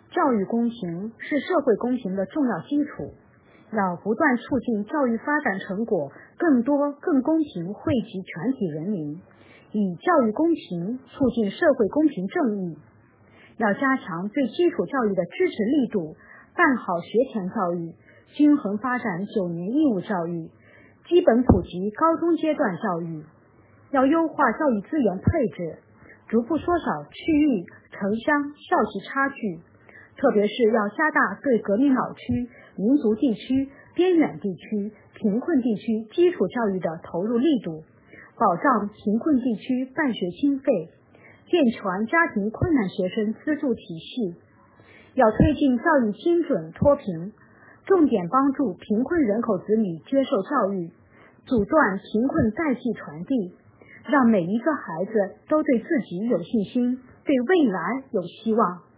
教育公平是社会公平的重要基础，要不断促进教育发展成果更多、更公平惠及全体人民，以教育公平促进社会公平正义。要加强对基础教育的支持力度，办好学前教育，均衡发展9年义务教育，基本普及高中阶段教育。要优化教育资源配置，逐步缩小区域、城乡、校级差距，特别是要加大对革命老区、民族地区、边远地区、贫困地区基础教育的投入力度，保障贫困地区办学经费，健全家庭困难学生资助体系。要推进教育精准脱贫，重点帮助贫困人口子女接受教育，阻断贫困代际传递，让每一个孩子都对自己有信心，对未来有希望。